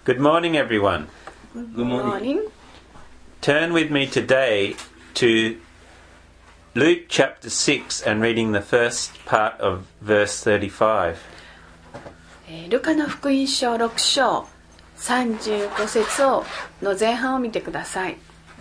Good morning, everyone. Good morning. Turn with me today to Luke chapter 6 and reading the first part of verse 35. ルカの福音書6章35節の前半を見てください。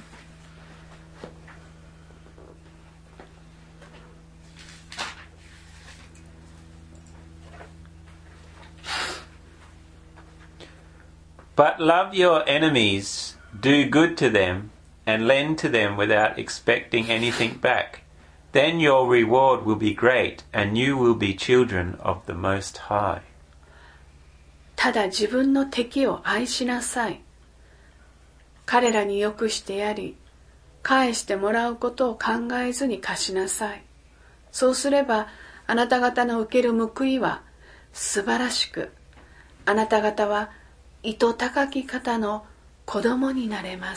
But love your enemies, do good to them, and lend to them without expecting anything back. Then your reward will be great, and you will be children of the Most High. ただ自分の敵を愛しなさい。彼らによくしてやり、返してもらうことを考えずに貸しなさい。そうすれば、あなた方の受ける報いは素晴らしく、あなた方は糸高き方の子供になれます。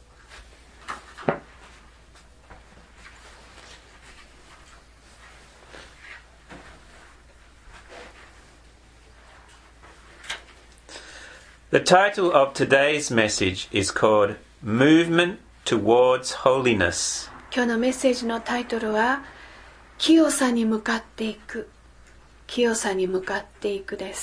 The title of today's message is called Movement Towards Holiness. 今日のメッセージのタイトルは、清さに向かっていく。清さに向かっていくです。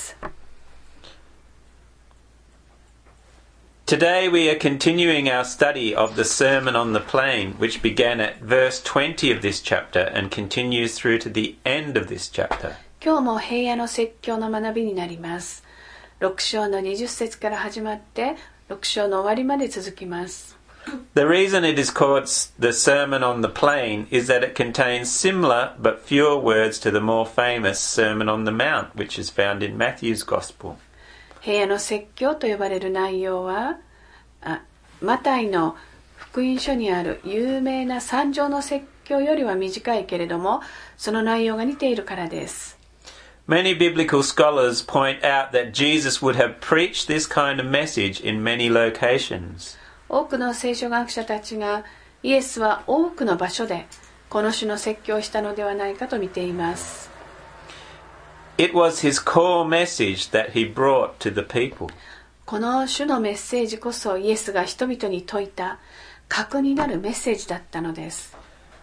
Today we are continuing our study of the Sermon on the Plain, which began at verse 20 of this chapter and continues through to the end of this chapter. 今日も平野の説教の学びになります。6章の20節から始まって6章の終わりまで続きます。 The reason it is called the Sermon on the Plain is that it contains similar but fewer words to the more famous Sermon on the Mount, which is found in Matthew's Gospel. 平野の説教と呼ばれる内容は、マタイの福音書にある有名な山上の説教よりは短いけれども、その内容が似ているからです。 Many biblical scholars point out that Jesus would have preached this kind of message in many locations. 多くの聖書学者たちがイエスは多くの場所でこの種の説教をしたのではないかと見ています。 It was his core message that he brought to the people. この種のメッセージこそイエスが人々に説いた核になるメッセージだったのです。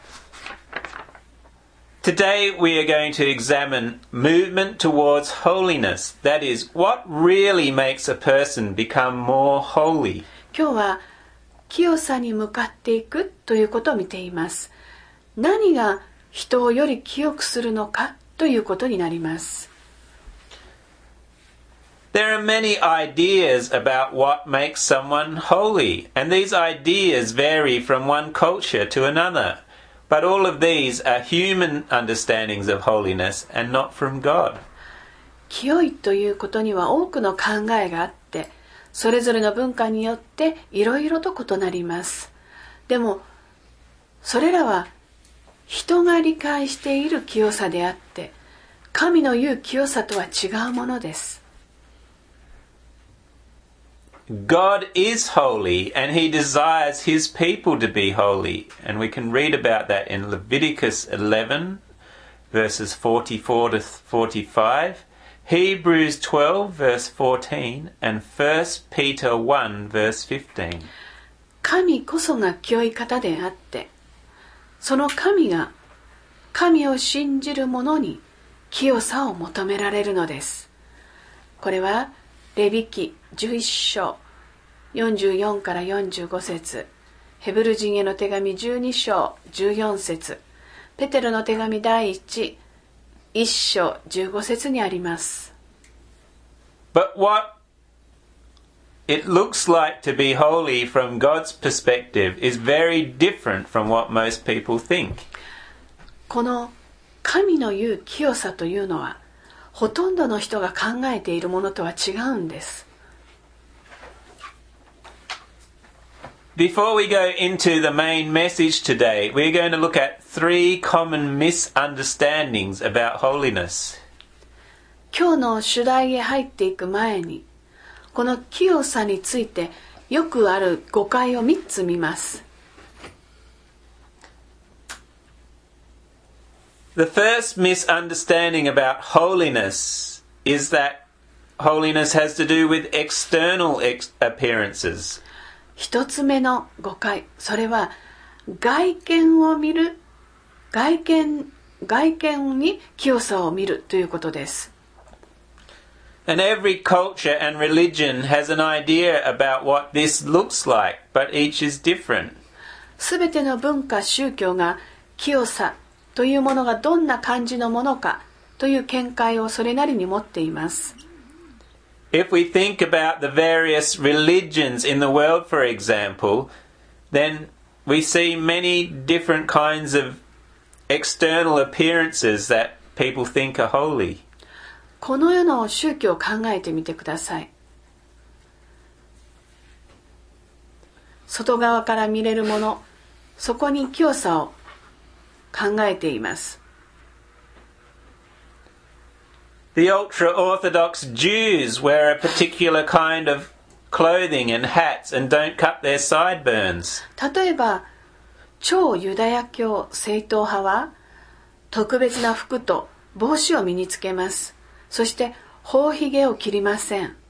Today we are going to examine movement towards holiness. That is, what really makes a person become more holy. 今日は清さに向かっていくということを見ています。何が人をより清くするのかということになります。 There are many ideas about what makes someone holy, and these ideas vary from one culture to another. But all of these are human understandings of holiness and not from God. 清いということには多くの考えがあって、それぞれの文化によっていろいろと異なります。でも、それらは人が理解している清さであって、神の言う清さとは違うものです。 God is holy and he desires his people to be holy. And we can read about that in Leviticus 11 verses 44 to 45, Hebrews 12 verse 14 and 1 Peter 1 verse 15. 神こそが清い方であって、その神が神を信じる者に清さを求められるのです。これはレビ記11章44から45節、ヘブル人への手紙12章14節、ペテロの手紙第1章15節にあります。 But what it looks like to be holy from God's perspective is very different from what most people think. この神の言う清さというのは、ほとんどの人が考えているものとは違うんです。 Before we go into the main message today, we're going to look at 3 common misunderstandings about holiness. 今日の主題へ入っていく前に、この清さについてよくある誤解を3つ見ます。 The first misunderstanding about holiness is that holiness has to do with external appearances. 一つ目の誤解、それは外見を見る、外見に清さを見るということです。 And every culture and religion has an idea about what this looks like, but each is different. すべての文化、宗教が清さというものがどんな感じのものかという見解をそれなりに持っています。 If we think about the various religions in the world, for example, then we see many different kinds of external appearances that people think are holy. この世の宗教を考えてみてください。外側から見れるもの、そこに清さを考えています。 The ultra-Orthodox Jews wear a particular kind of clothing and hats and don't cut their sideburns. 例えば、超ユダヤ教正統派は特別な服と帽子を身につけます。そして頬ひげを切りません。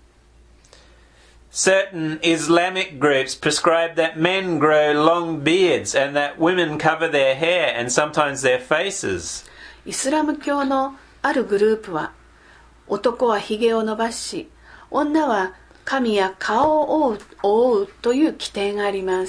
Certain Islamic groups prescribe that men grow long beards and that women cover their hair and sometimes their faces. イスラム教のあるグループは、男はひげを伸ばし、女は髪や顔を覆うという規定があります。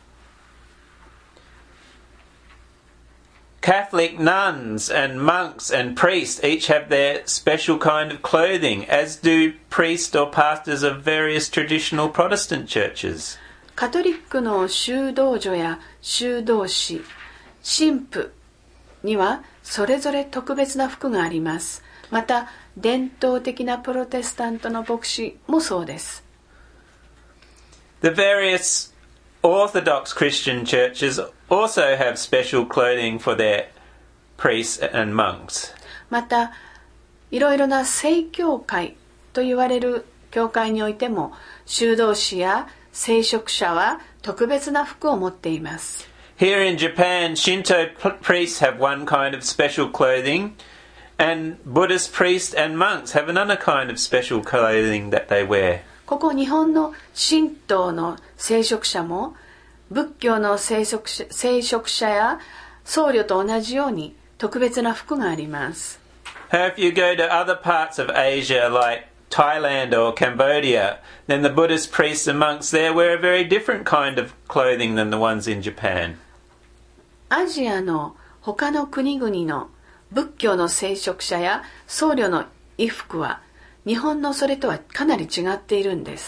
Catholic nuns and monks and priests each have their special kind of clothing, as do priests or pastors of various traditional Protestant churches. カトリックの修道女や修道士、神父にはそれぞれ特別な服があります。また、伝統的なプロテスタントの牧師もそうです。 The various Orthodox Christian churches also have special clothing for their priests and monks. また、いろいろな正教会と言われる教会においても、修道士や聖職者は特別な服を持っています。 Here in Japan, Shinto priests have one kind of special clothing, and Buddhist priests and monks have another kind of special clothing that they wear. ここ日本の神道の聖職者も仏教の聖職者や僧侶と同じように特別な服があります。 If you go to other parts of Asia like Thailand or Cambodia, then the Buddhist priests and monks there wear a very different kind of clothing than the ones in Japan. アジアの他の国々の仏教の聖職者や僧侶の衣服は日本のそれとはかなり違っているんです。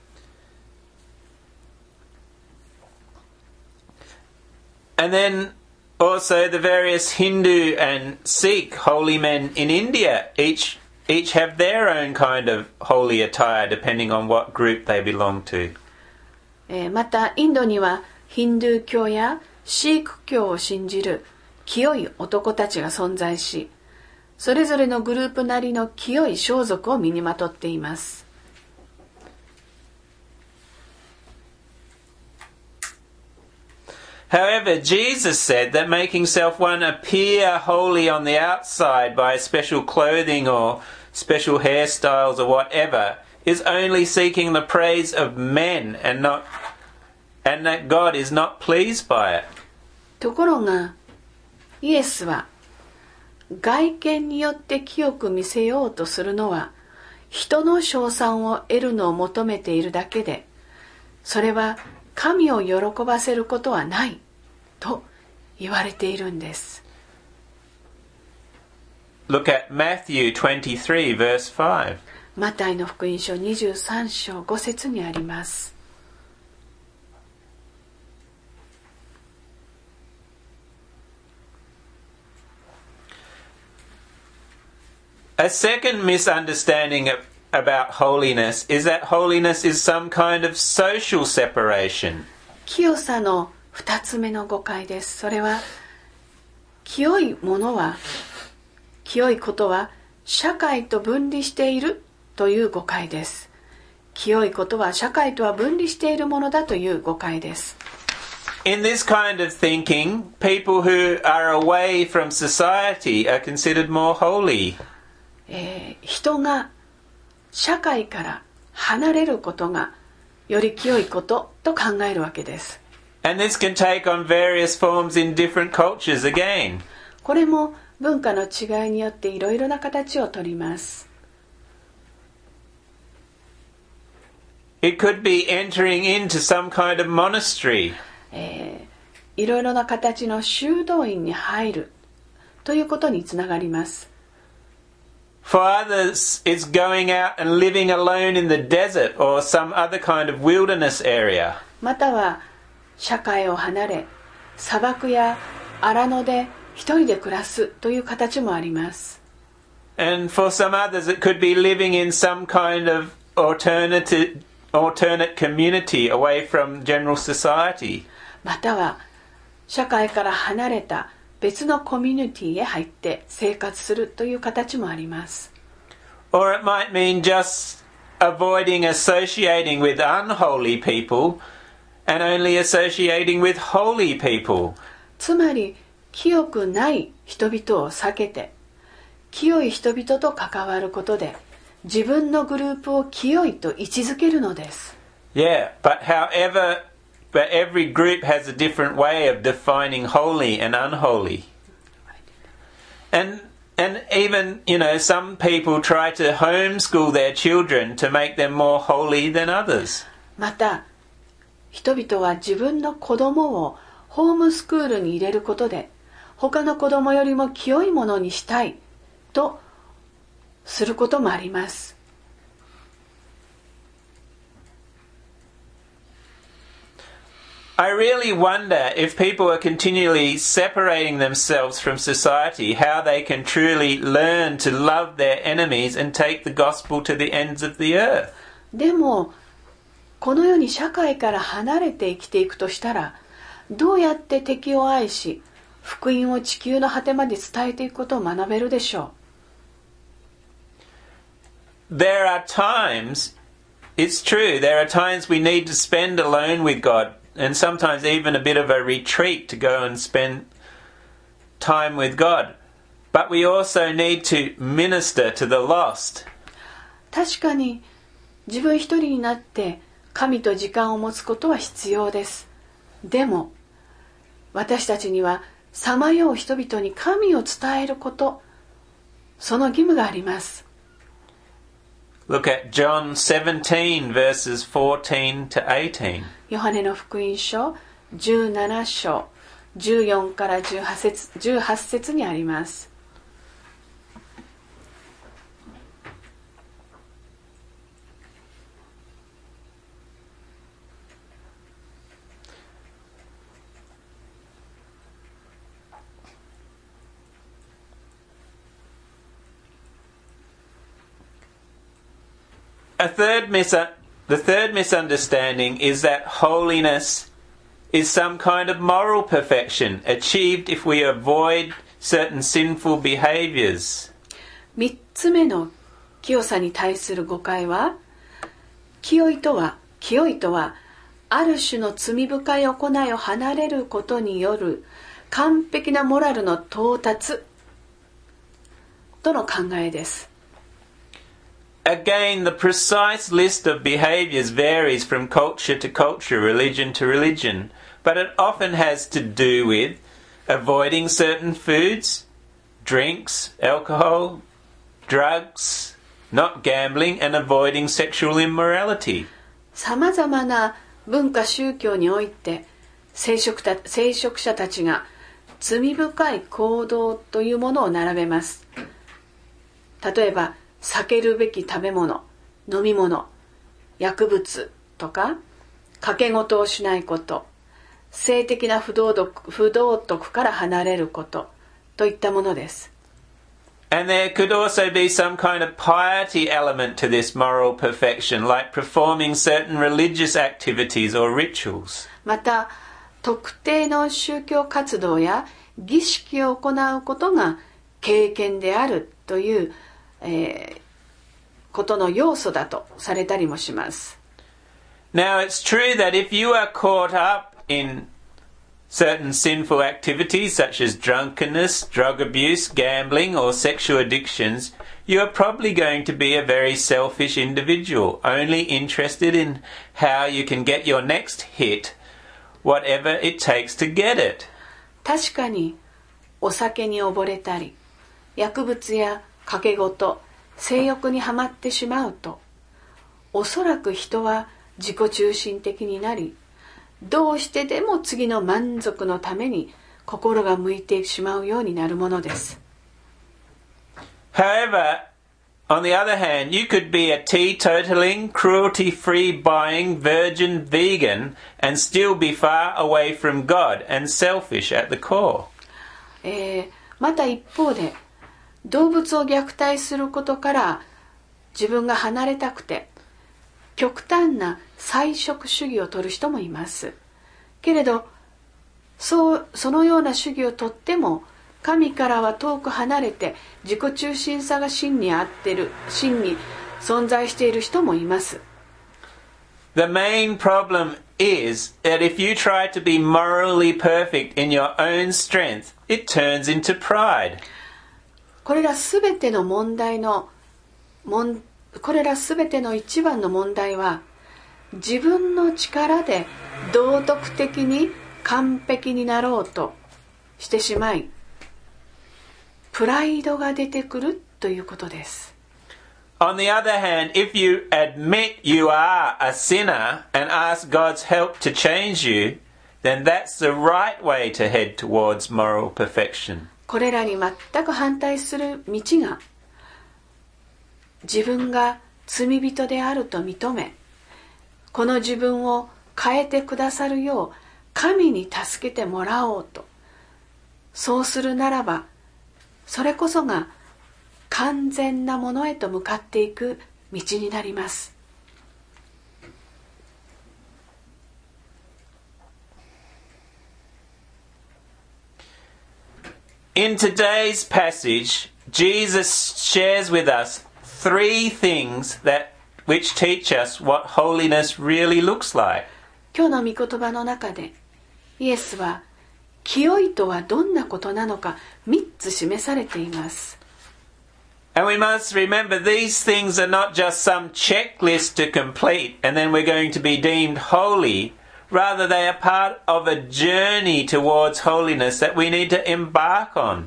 And then also the various Hindu and Sikh holy men in India each have their own kind of holy attire depending on what group they belong to. またインドにはヒンドゥー教やシーク教を信じる清い男たちが存在し、それぞれのグループなりの清い装束を身にまとっています。 However, Jesus said that making self-one appear holy on the outside by special clothing or special hairstyles or whatever is only seeking the praise of men and that God is not pleased by it. ところが、イエスは外見によって清く見せようとするのは人の称賛を得るのを求めているだけで、それは神を喜ばせることはないと言われているんです。 Look at Matthew 23 verse 5. マタイの福音書23章5節にあります。 A second misunderstanding about holiness is that holiness is some kind of social separation. 清さの二つ目の誤解です。それは清いことは社会と分離しているという誤解です。清いことは社会とは分離しているものだという誤解です。 In this kind of thinking, people who are away from society are considered more holy. 人が社会から離れることがより清いことと考えるわけです。 And this can take on various forms in different cultures again. これも文化の違いによっていろいろな形をとります。 It could be entering into some kind of monastery. いろいろな形の修道院に入るということにつながります。 For others, it's going out and living alone in the desert or some other kind of wilderness area. または社会を離れ、砂漠や荒野で一人で暮らすという形もあります。 And for some others, it could be living in some kind of alternate community away from general society. または社会から離れた別のコミュニティへ入って生活するという形もあります。 Or it might mean just avoiding associating with unholy people and only associating with holy people. つまり清くない人々を避けて清い人々と関わることで自分のグループを清いと位置づけるのです。 Yeah, but every group has a different way of defining holy and unholy. And even, some people try to homeschool their children to make them more holy than others. また、人々は自分の子供をホームスクールに入れることで、他の子供よりも清いものにしたいとすることもあります。 I really wonder if people are continually separating themselves from society, how they can truly learn to love their enemies and take the gospel to the ends of the earth. でも、この世に社会から離れて生きていくとしたら、どうやって敵を愛し、福音を地球の果てまで伝えていくことを学べるでしょう。There are times, it's true, there are times we need to spend alone with God.And sometimes even a bit of a retreat to go and spend time with God. But we also need to minister to the lost. 確かに自分一人になって神と時間を持つことは必要です。でも私たちにはさまよう人々に神を伝えること、その義務があります。 Look at John 17 verses 14 to 18. ヨハネの福音書17章14から18節にあります。 The third misunderstanding is that holiness is some kind of moral perfection achieved if we avoid certain sinful behaviors. 3つ目の清さに対する誤解は、清いとはある種の罪深い行いを離れることによる完璧なモラルの到達との考えです。 Again, the precise list of behaviors varies from culture to culture, religion to religion, but it often has to do with avoiding certain foods, drinks, alcohol, drugs, not gambling, and avoiding sexual immorality. さまざまな文化宗教において聖職者たちが罪深い行動というものを並べます。例えば避けるべき食べ物、飲み物、薬物とか、賭け事をしないこと、性的な不道徳から離れることといったものです。 And there could also be some kind of piety element to this moral perfection, like performing certain religious activities or rituals. また、特定の宗教活動や儀式を行うことが経験であるということの要素だとされたりもします。 Now it's true that if you are caught up in certain sinful activities such as drunkenness, drug abuse, gambling, or sexual addictions, you are probably going to be a very selfish individual, only interested in how you can get your next hit, whatever it takes to get it. 確かにお酒に溺れたり、薬物や賭け事、性欲にはまってしまうと、おそらく人は自己中心的になり、どうしてでも次の満足のために心が向いてしまうようになるものです。 However, on the other hand, you could be a teetotaling, cruelty-free buying, virgin vegan and still be far away from God and selfish at the core. また一方で、動物を虐待することから自分が離れたくて、極端な菜食主義を取る人もいます。けれど、そのような主義をとっても、神からは遠く離れて自己中心さが真に存在している人もいます。 The main problem is that if you try to be morally perfect in your own strength, it turns into pride. これらすべての一番の問題は、自分の力で道徳的に完璧になろうとしてしまい、プライドが出てくるということです。 On the other hand, if you admit you are a sinner and ask God's help to change you, then that's the right way to head towards moral perfection. これらに全く反対する道が、自分が罪人であると認め、この自分を変えてくださるよう神に助けてもらおうと、そうするならば、それこそが完全なものへと向かっていく道になります。 In today's passage, Jesus shares with us three things which teach us what holiness really looks like. 今日の御言葉の中で、イエスは清いとはどんなことなのか3つ示されています。 And we must remember these things are not just some checklist to complete and then we're going to be deemed holy. Rather, they are part of a journey towards holiness that we need to embark on.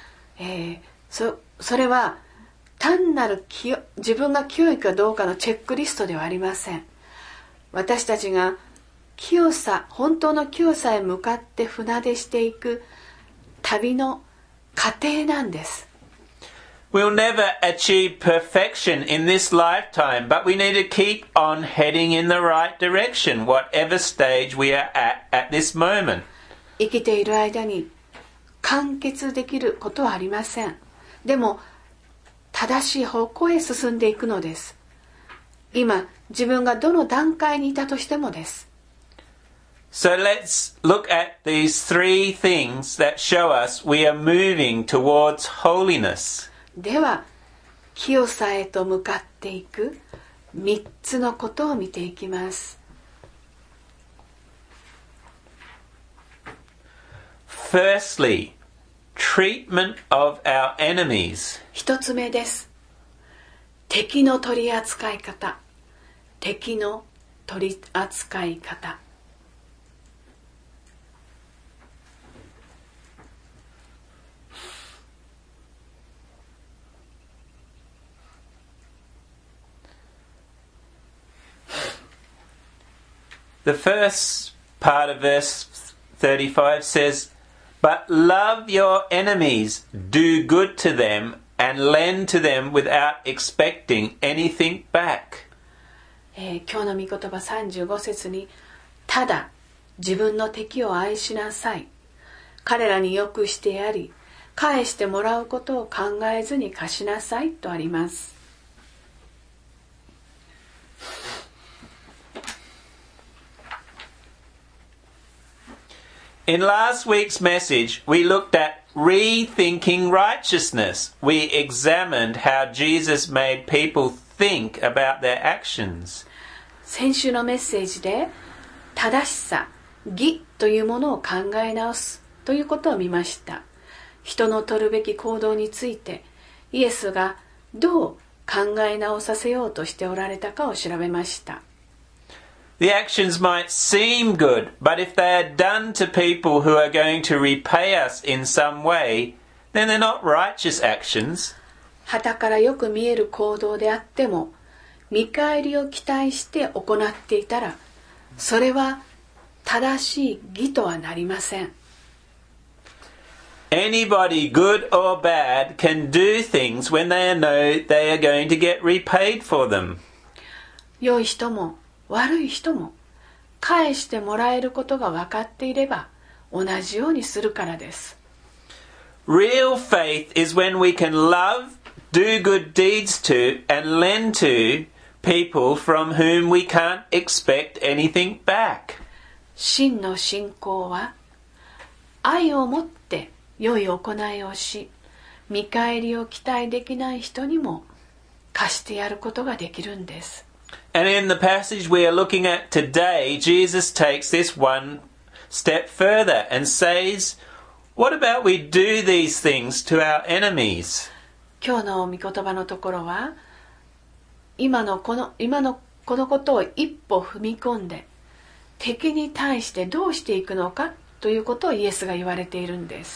それは単なる自分が清いかどうかのチェックリストではありません。私たちが本当の清さへ向かって船出していく旅の過程なんです。 We'll never achieve perfection in this lifetime, but we need to keep on heading in the right direction, whatever stage we are at this moment. 生きている間に完結できることはありません。でも、正しい方向へ進んでいくのです。今、自分がどの段階にいたとしてもです。 So let's look at these three things that show us we are moving towards holiness. では、清さへと向かっていく3つのことを見ていきます。 Firstly, treatment of our enemies. 1つ目です。敵の取り扱い方。敵の取り扱い方。 The first part of verse 35 says, But love your enemies, do good to them, and lend to them without expecting anything back. 今日の御言葉35節に、ただ自分の敵を愛しなさい。彼らによくしてやり、返してもらうことを考えずに貸しなさいとあります。 In last week's message, we looked at rethinking righteousness. We examined how Jesus made people think about their actions. 先週のメッセージで、正しさ、 義というものを考え直すということを見ました。人の取るべき行動についてイエスがどう考え直させようとしておられたかを調べました。 The actions might seem good, but if they are done to people who are going to repay us in some way, then they're not righteous actions. 傍からよく見える行動であっても、見返りを期待して行っていたら、それは正しい義とはなりません。 Anybody, good or bad, can do things when they know they are going to get repaid for them. 良い人も悪い人も返してもらえることが分かっていれば同じようにするからです。 Real faith is when we can love, do good deeds to, and lend to people from whom we can't expect anything back. 真の信仰は愛を持って良い行いをし、見返りを期待できない人にも貸してやることができるんです。 And in the passage we are looking at today, Jesus takes this one step further and says, what about we do these things to our enemies? 今日の御言葉のところは、今のこのことを一歩踏み込んで、敵に対してどうしていくのかということをイエスが言われているんです。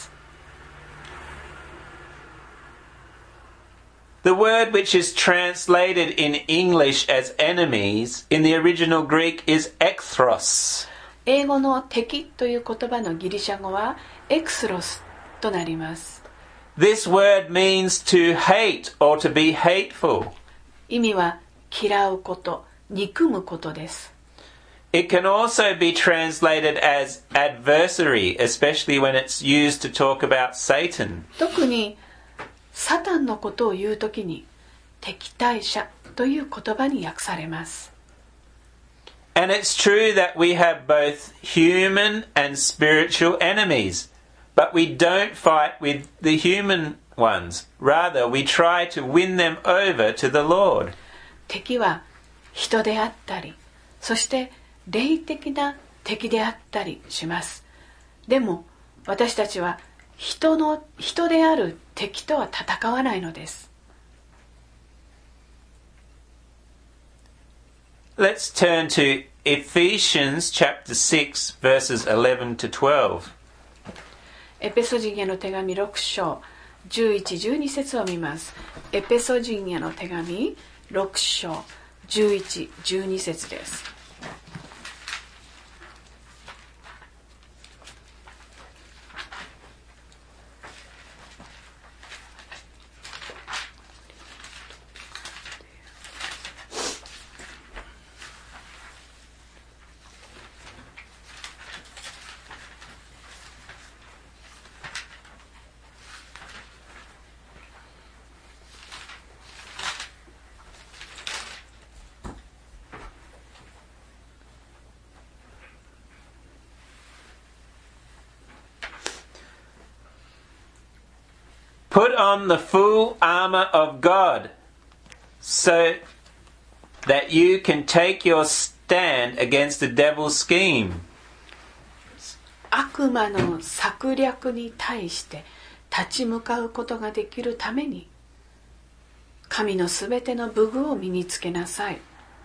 The word which is translated in English as enemies in the original Greek is echthros. 英語の敵という言葉のギリシャ語はエクスロスとなります。 This word means to hate or to be hateful. 意味は嫌うこと、憎むことです。 It can also be translated as adversary, especially when it's used to talk about Satan. 特にサタンのことを言うときに敵対者という言葉に訳されます。 And it's true that we have both human and spiritual enemies, but we don't fight with the human ones. Rather, we try to win them over to the Lord. 敵は人であったり、そして霊的な敵であったりします。でも私たちは人である敵とは戦わないのです。 Let's turn to Ephesians chapter 6 verses 11 to 12. エペソ人への手紙6章11、12節を見ます。エペソ人への手紙6章11、12節です。 Put on the full armor of God so that you can take your stand against the devil's scheme. 悪魔の策略に対して立ち向かうことができるために神のすべての武具を身につけなさい。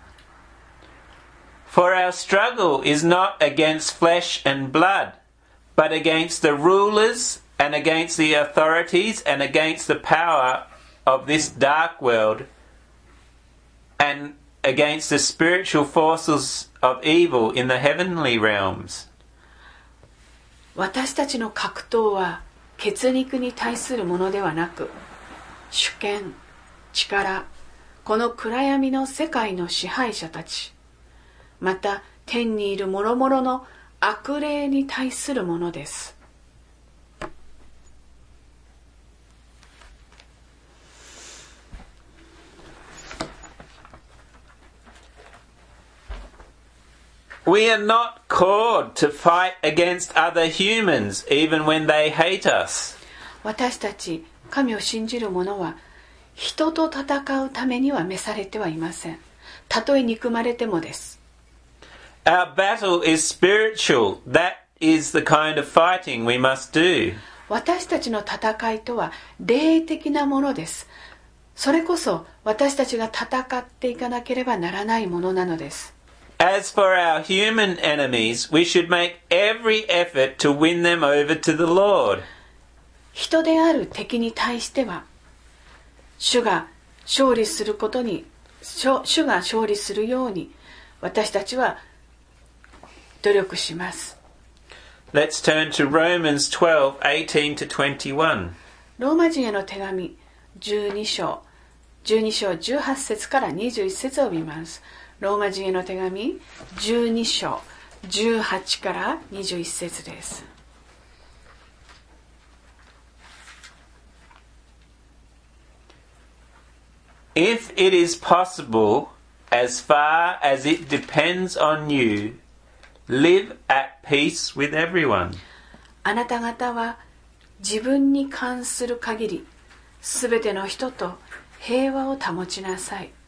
For our struggle is not against flesh and blood, but against the rulers and against the authorities and against the power of this dark world and against the spiritual forces of evil in the heavenly realms. 私たちの格闘は血肉に対するものではなく、主権、力、この暗闇の世界の支配者たち、また天にいる諸々の悪霊に対するものです。 We are not called to fight against other humans, even when they hate us. 私たち神を信じる者は人と戦うためには召されてはいません。たとえ憎まれてもです。 Our battle is spiritual. That is the kind of fighting we must do. 私たちの戦いとは霊的なものです。それこそ私たちが戦っていかなければならないものなのです。 As for our human enemies, we should make every effort to win them over to the Lord. 人である敵に対しては、主が勝利するように私たちは努力します。 Let's turn to Romans 12:18 to 21. ローマ人への手紙12章18節から21節を見ます。ローマ人への手紙12章18から21節です。 If it is possible, as far as it depends on you, live at peace with everyone. あなた方は自分に関する限り、すべての人と平和を保ちなさい。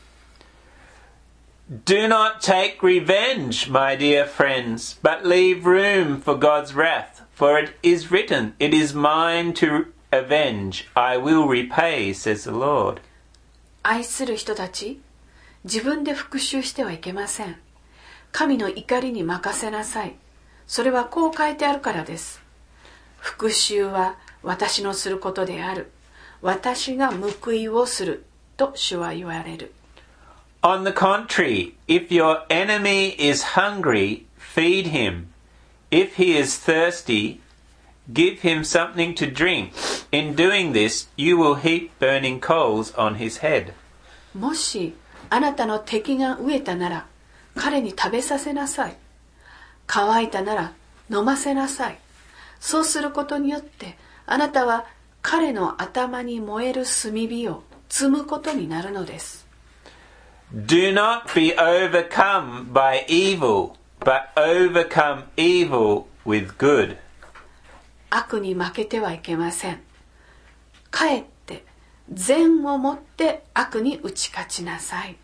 Do not take revenge, my dear friends, but leave room for God's wrath. For it is written, It is mine to avenge, I will repay, says the Lord. 愛する人たち、自分で復讐してはいけません。神の怒りに任せなさい。それはこう書いてあるからです。復讐は私のすることである。私が報いをすると主は言われる。 On the contrary, if your enemy is hungry, feed him. If he is thirsty, give him something to drink. In doing this, you will heap burning coals on his head. もしあなたの敵が飢えたなら、彼に食べさせなさい。乾いたなら飲ませなさい。そうすることによって、あなたは彼の頭に燃える炭火を積むことになるのです。 Do not be overcome by evil, but overcome evil with good. 悪に負けてはいけません。かえって善をもって悪に打ち勝ちなさい。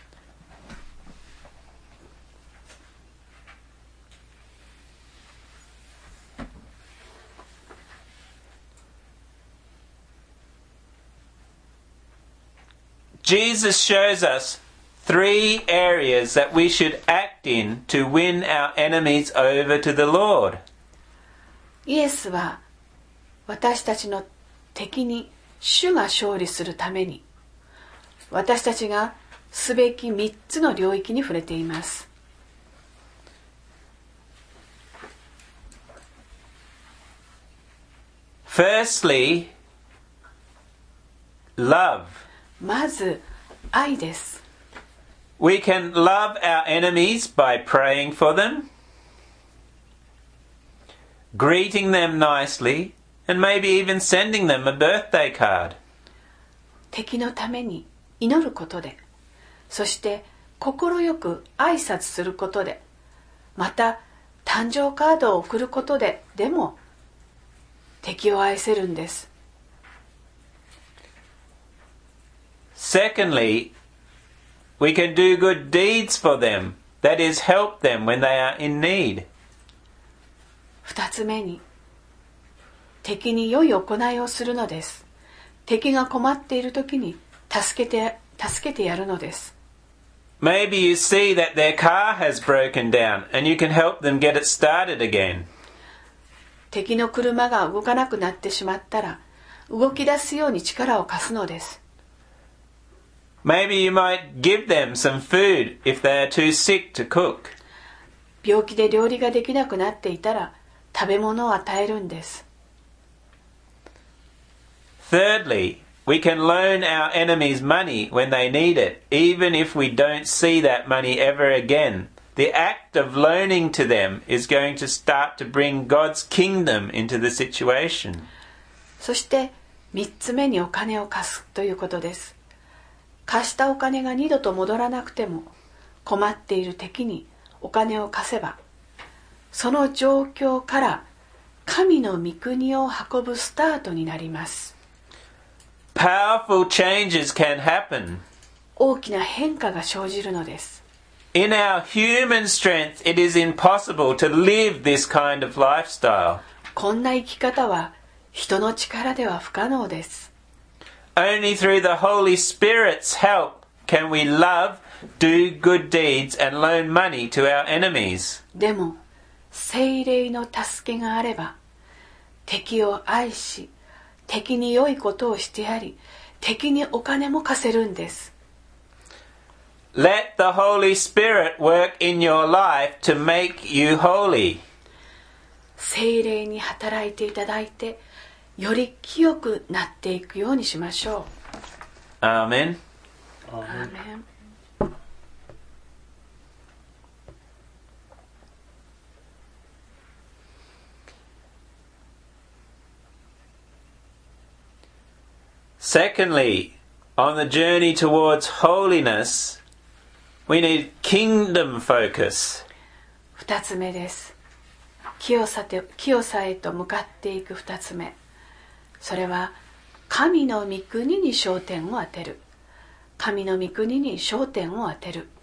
Jesus shows us 3 areas that we should act in to win our enemies over to the Lord. イエスは私たちの敵に主が勝利するために、私たちがすべき3つの領域に触れています。 Firstly, love. まず愛です。 We can love our enemies by praying for them, greeting them nicely, and maybe even sending them a birthday card. 敵のために祈ることで、そして心よく挨拶することで、また誕生カードを送ることででも敵を愛せるんです。 Secondly, we can do good deeds for them, that is, help them when they are in need. 2つ目に、敵に良い行いをするのです。敵が困っているときに助けてやるのです。 Maybe you see that their car has broken down and you can help them get it started again. 敵の車が動かなくなってしまったら、動き出すように力を貸すのです。 Maybe you might give them some food if they are too sick to cook. 病気で料理ができなくなっていたら、食べ物を与えるんです。 Thirdly, we can loan our enemies money when they need it, even if we don't see that money ever again. The act of loaning to them is going to start to bring God's kingdom into the situation. そして3つ目にお金を貸すということです。貸したお金が二度と戻らなくても、困っている敵にお金を貸せば、その状況から神の御国を運ぶスタートになります。 Powerful changes can happen. 大きな変化が生じるのです。 In our human strength, it is impossible to live this kind of lifestyle. こんな生き方は人の力では不可能です。 Only through the Holy Spirit's help can we love, do good deeds, and loan money to our enemies. でも、聖霊の助けがあれば、敵を愛し、敵に良いことをしてやり、敵にお金も貸せるんです。 Let the Holy Spirit work in your life to make you holy. 聖霊に働いていただいて、より清くなっていくようにしましょう。 アーメン。 アーメン。 Secondly, on the journey towards holiness, we need kingdom focus. 2つ目です。清さへと向かっていく2つ目。それは神の御国に焦点を当てる。神の御国に焦点を当てる。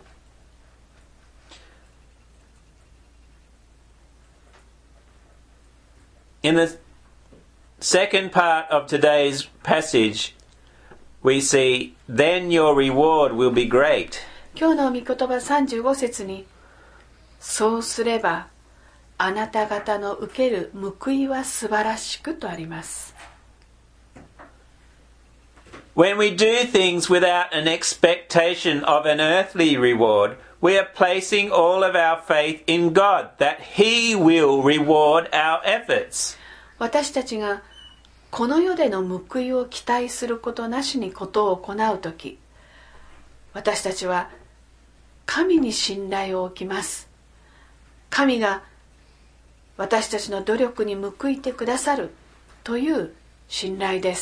In the second part of today's passage, we see, then your reward will be great. 今日の御言葉35節に、そうすればあなた方の受ける報いは素晴らしくとあります。 When we do things without an expectation of an earthly reward, we are placing all of our faith in God, that He will reward our efforts. 私たちがこの世での報いを期待することなしにことを行うとき、私たちは神に信頼を置きます。神が私たちの努力に報いてくださるという信頼です。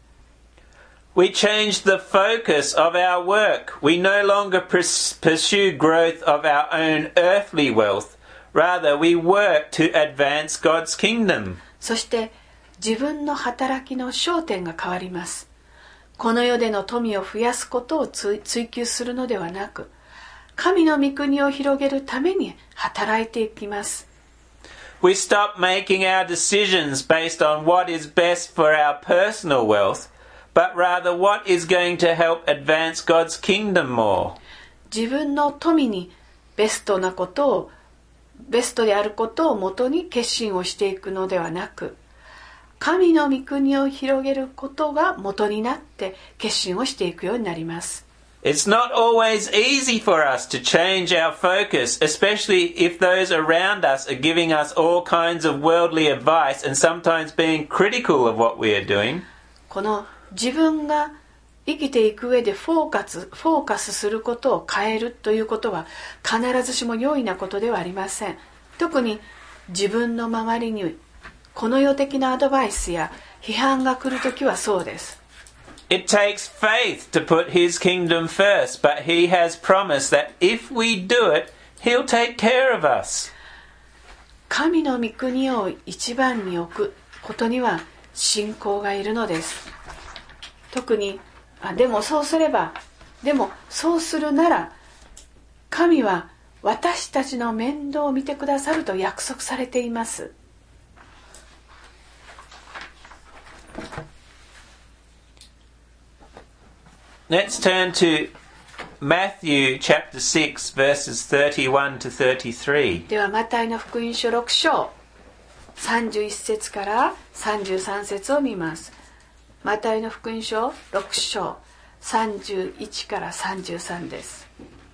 We change the focus of our work. We no longer pursue growth of our own earthly wealth. Rather, we work to advance God's kingdom. そして自分の働きの焦点が変わります。この世での富を増やすことを追求するのではなく、神の御国を広げるために働いていきます。 We stop making our decisions based on what is best for our personal wealth, but rather what is going to help advance God's kingdom more. 自分の富にベストであることをもとに決心をしていくのではなく、神の御国を広げることが元になって決心をしていくようになります。 It's not always easy for us to change our focus, especially if those around us are giving us all kinds of worldly advice and sometimes being critical of what we are doing. この自分が生きていく上でフォーカスすることを変えるということは必ずしも容易なことではありません。特に自分の周りにこの世的なアドバイスや批判が来るときはそうです。 It takes faith to put His kingdom first, but He has promised that if we do it, He'll take care of us. 神の御国を一番に置くことには信仰がいるのです。特にでもそうするなら神は私たちの面倒を見てくださると約束されています。 Let's turn to Matthew chapter 6 verses 31 to 33. ではマタイの福音書6章31節から33節を見ます。マタイの福音書6章31から33です。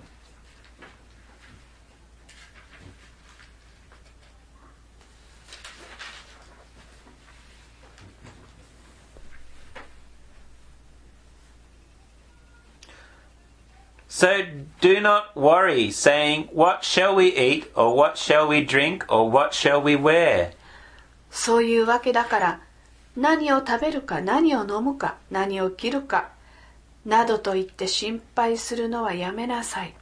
So do not worry, saying, What shall we eat, or what shall we drink, or what shall we wear? そういうわけだから何を食べるか何を飲むか何を着るかなどと言って心配するのはやめなさい。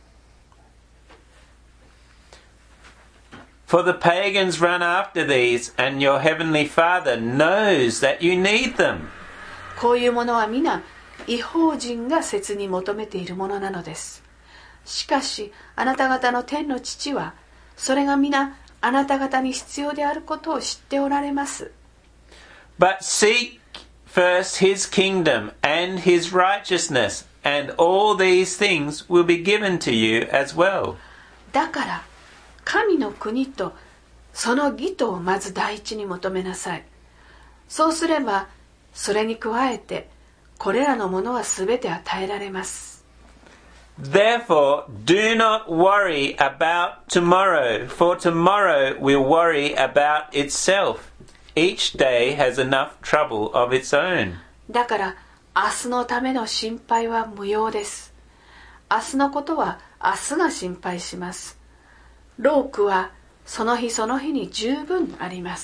For the pagans run after these, and your heavenly Father knows that you need them. こういうものは皆異邦人が切に求めているものなのです。 しかしあなた方の天の父はそれが皆あなた方に必要であることを知っておられます。 But seek first his kingdom and his righteousness, and all these things will be given to you as well. だから神の国とその義とをまず第一に求めなさい。そうすればそれに加えてこれらのものはすべて与えられます。 Therefore, do not worry about tomorrow, for tomorrow will worry about itself. Each day has enough trouble of its own. だから明日のための心配は無用です。明日のことは明日が心配します。労苦はその日その日に十分あります。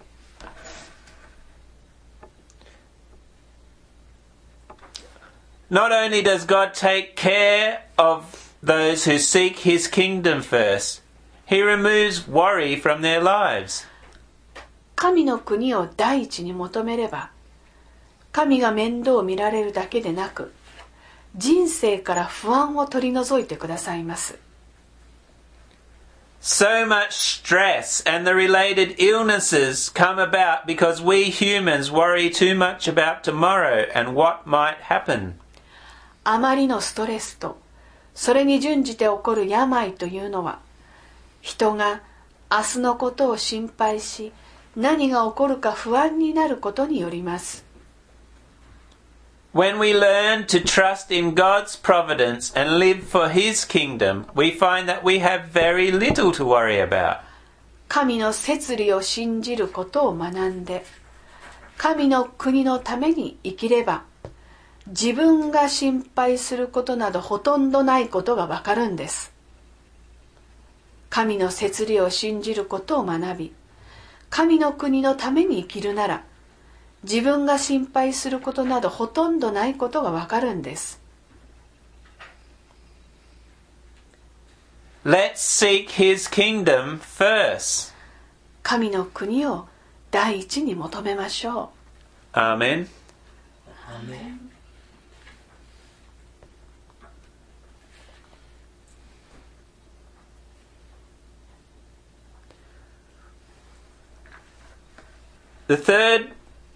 Not only does God take care of those who seek his kingdom first, he removes worry from their lives. 神の国を第一に求めれば、神が面倒を見られるだけでなく、人生から不安を取り除いてくださいます。 So much stress and the related illnesses come about because we humans worry too much about tomorrow and what might happen. あまりのストレスとそれに準じて起こる病というのは、人が明日のことを心配し何が起こるか不安になることによります。 When we learn to trust in God's providence and live for his kingdom, we find that we have very little to worry about. 神の摂理を信じることを学んで、神の国のために生きれば、自分が心配することなどほとんどないことがわかるんです。神の摂理を信じることを学び、神の国のために生きるなら、自分が心配することなどほとんどないことがわかるんです。 Let's seek his kingdom first. 神の国を第一に求めましょう。 Amen. Amen. The third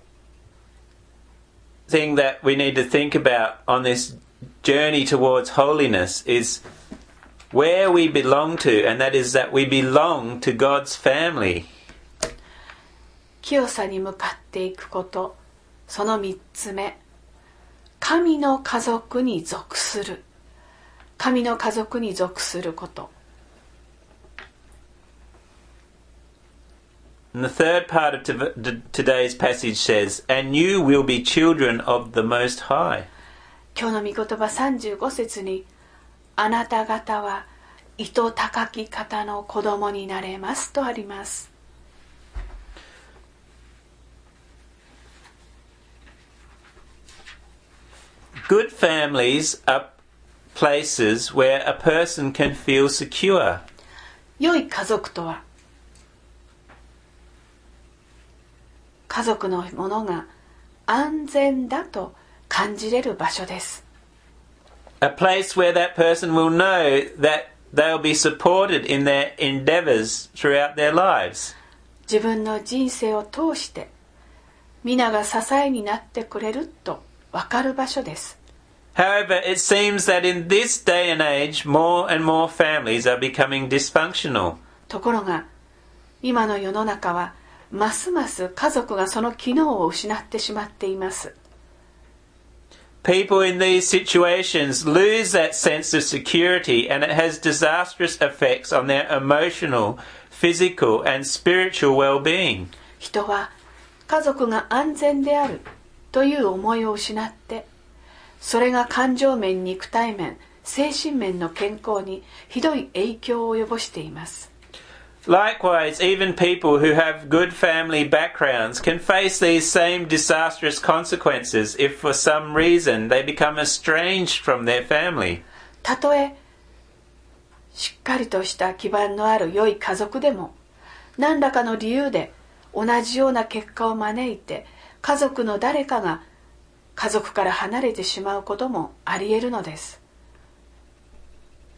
thing that we need to think about on this journey towards holiness is where we belong to, and that is that we belong to God's family. 清さに向かっていくこと、その3つ目、神の家族に属する。神の家族に属すること。 And the third part of today's passage says, "And you will be children of the Most High." 今日の御言葉35節に、あなた方は意図高き方の子供になれますとあります。 Good families are places where a person can feel secure. 良い家族とは、家族の者が安全だと感じれる場所です。 A place where that person will know that they'll be supported in their endeavours throughout their lives. 自分の人生を通して皆が支えになってくれると分かる場所です。 However, it seems that in this day and age, more and more families are becoming dysfunctional. ところが今の世の中はますます家族がその機能を失ってしまっています。 People in these situations lose that sense of security, and it has disastrous effects on their emotional, physical and spiritual well-being. 人は家族が安全であるという思いを失って、それが感情面、肉体面、精神面の健康にひどい影響を及ぼしています。 Likewise, even people who have good family backgrounds can face these same disastrous consequences if for some reason they become estranged from their family. たとえしっかりとした基盤のある良い家族でも、何らかの理由で同じような結果を招いて、家族の誰かが家族から離れてしまうこともあり得るのです。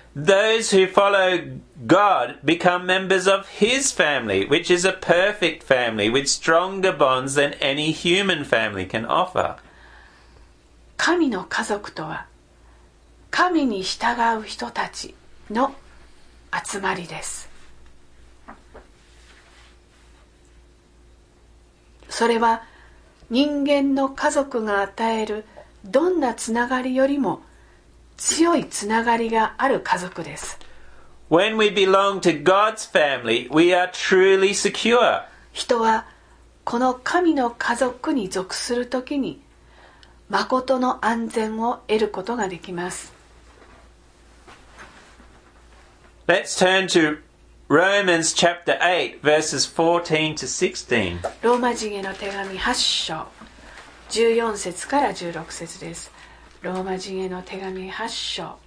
Those who follow God become members of His family, which is a perfect family with stronger bonds than any human family can offer. 神の家族とは、神に従う人たちの集まりです。それは人間の家族が与えるどんなつながりよりも強いつながりがある家族です。 When we belong to God's family, we are truly secure. 人はこの神の家族に属するときに誠の安全を得ることができます。 Let's turn to Romans chapter 8 verses 14 to 16. ローマ人への手紙8章14節から16節です。ローマ人への手紙8章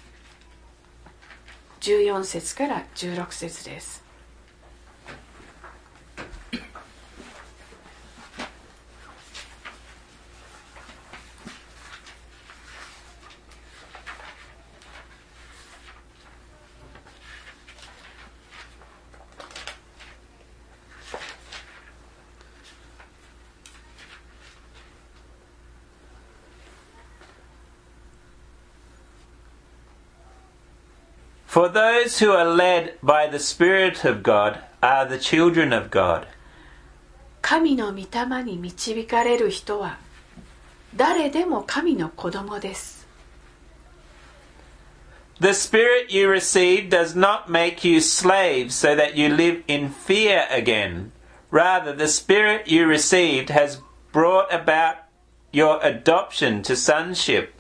14節から16節です。 For those who are led by the Spirit of God are the children of God. 神の御霊に導かれる人は誰でも神の子供です。 The Spirit you received does not make you slaves so that you live in fear again. Rather, the Spirit you received has brought about your adoption to sonship.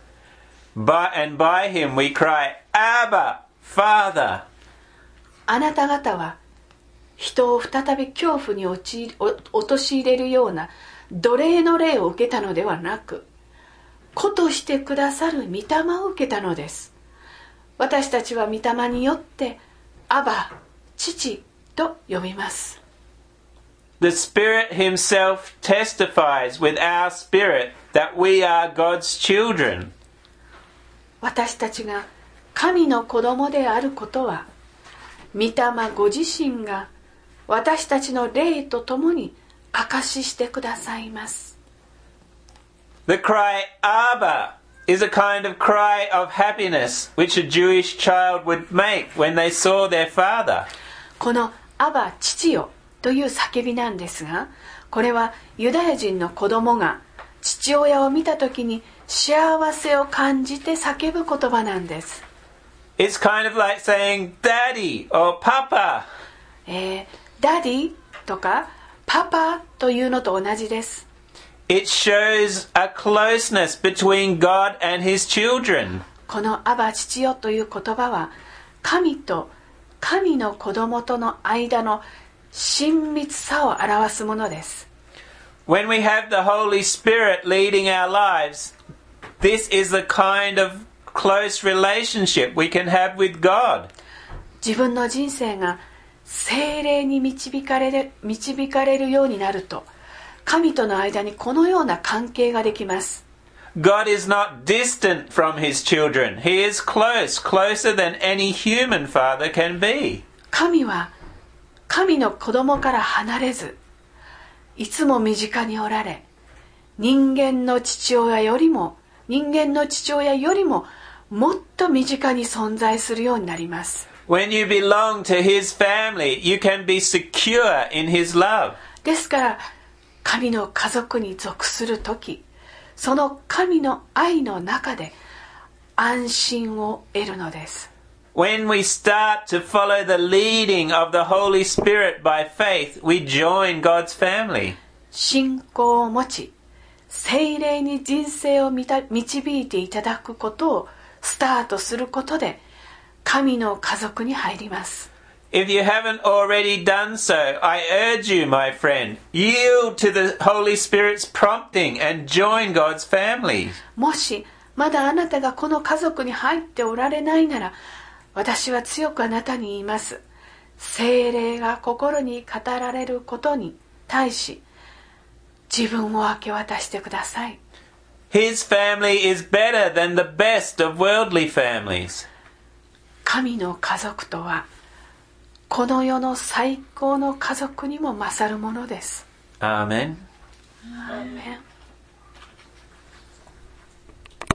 And by Him we cry, Abba, Father. あなた方は人を再び恐怖に陥れるような奴隷の霊を受けたのではなく、子としてくださる御霊を受けたのです。私たちは御霊によってアバ、父と呼びます。 The Spirit Himself testifies with our spirit that we are God's children. 私たちが神の子供であることは、御霊ご自身が私たちの霊とともに証ししてくださいます。 The cry Abba is a kind of cry of happiness which a Jewish child would make when they saw their father. このアバ、父よという叫びなんですが、これはユダヤ人の子供が父親を見たときに幸せを感じて叫ぶ言葉なんです。 It's kind of like saying Daddy or Papa. ダディとかパパというのと同じです。 It shows a closeness between God and His children. このアバ父よという言葉は神と神の子供との間の親密さを表すものです。 When we have the Holy Spirit leading our lives, this is the kind of close relationship we can have with God. 自分の人生が聖霊に導かれるようになると、神との間にこのような関係ができます。 God is not distant from His children. He is close, closer than any human father can be. 神は神の子供から離れず、いつも身近におられ、人間の父親よりももっと身近に存在するようになります。 When you belong to His family, you can be secure in His love. ですから神の家族に属するとき、その神の愛の中で安心を得るのです。 When we start to follow the leading of the Holy Spirit by faith, we join God's family. 信仰を持ち、聖霊に人生を導いていただくことをスタートすることで、神の家族に入ります。 If you haven't already done so, I urge you, my friend, yield to the Holy Spirit's prompting and join God's family. もしまだあなたがこの家族に入っておられないなら、私は強くあなたに言います。聖霊が心に語られることに対し、自分を明け渡してください。 His family is better than the best of worldly families. 神の家族とはこの世の最高の家族にも勝るものです。 Amen. Amen.